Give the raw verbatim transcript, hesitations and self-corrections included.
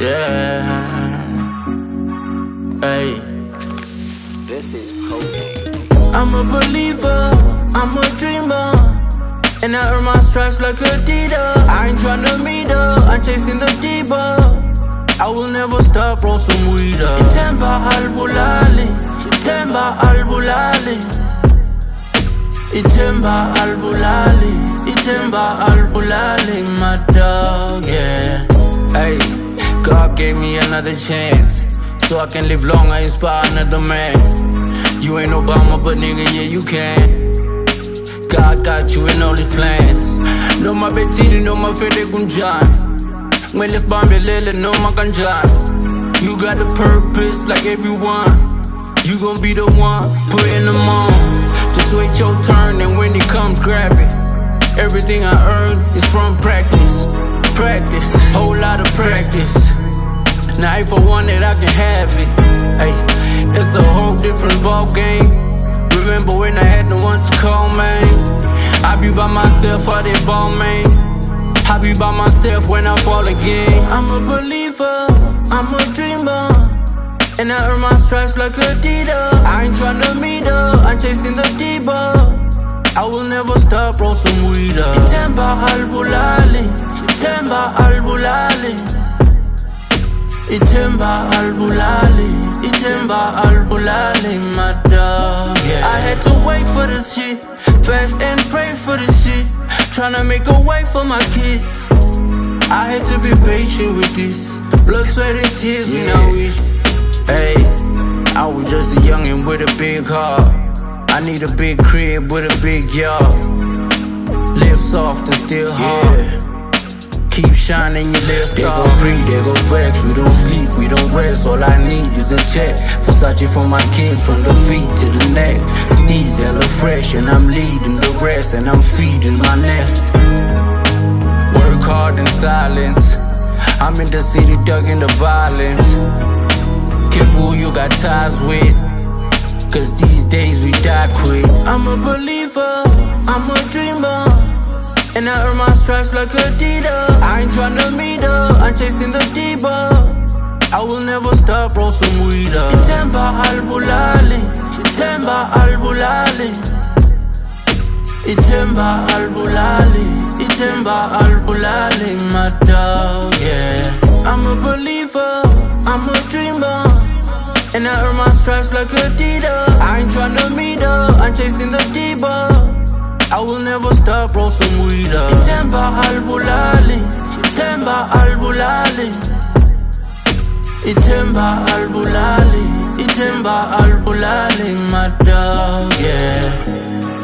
Yeah. Hey. This is cocaine. I'm a believer, I'm a dreamer, and I earn my stripes like Adidas. I ain't tryna meet her, I'm chasing the diva. I will never stop, roll some weed up. Ithemba al-Bulali, Ithemba al-Bulali, Ithemba al-Bulali, Ithemba al-Bulali, my dog, yeah. Hey, God gave me another chance, so I can live long, I inspire another man. You ain't Obama, but nigga, yeah, you can. God got you in all his plans. No my betini, no my fede kunjan. When let's bomb your lily, no my ganjan. You got the purpose like everyone. You gon' be the one, putting them on. Just wait your turn, and when it comes, grab it. Everything I earn is from practice. Practice, whole lot of practice. Now if I want it, I can have it. Hey, it's a whole different ball game. Remember when I had no one to call, man? I be by myself, all that ball, man. I be by myself when I fall again. I'm a believer, I'm a dreamer, and I earn my stripes like Adidas. I ain't tryna meet her, I'm chasing the diva. I will never stop, roll some weed up. Ithemba al-Bulali, Ithemba al-Bulali, Ithemba al-Bulali, Ithemba al-Bulali, my dog, yeah. I had to wait for this shit, fast and pray for this shit, tryna make a way for my kids. I had to be patient with this, blood, sweat and tears, yeah. When I wish. Hey, I was just a youngin' with a big heart. I need a big crib with a big yard. Live soft and still hard, yeah. Keep shining your little star. They gon' breathe, they gon' vex. We don't sleep, we don't rest. All I need is a check. Versace for my kids from the feet to the neck. Steez hella fresh and I'm leading the rest, and I'm feeding my nest. Work hard in silence. I'm in the city ducking the violence. Careful who you got ties with, cause these days we die quick. I'm a believer, I'm a dreamer, and I earn my stripes like Adidas. I ain't tryna meet her, I'm chasing the diva. I will never stop, roll some weed up. Ithemba al-Bulali, Ithemba al-Bulali, Ithemba al-Bulali, Ithemba al-Bulali, my dog, yeah. I'm a believer, I'm a dreamer, and I earn my stripes like Adidas. I ain't tryna meet her, I'm chasing the diva. I will never stop, roll some weed up. Ithemba al-Bulali, Ithemba al-Bulali, Ithemba al-Bulali, Ithemba al-Bulali, my dog, yeah.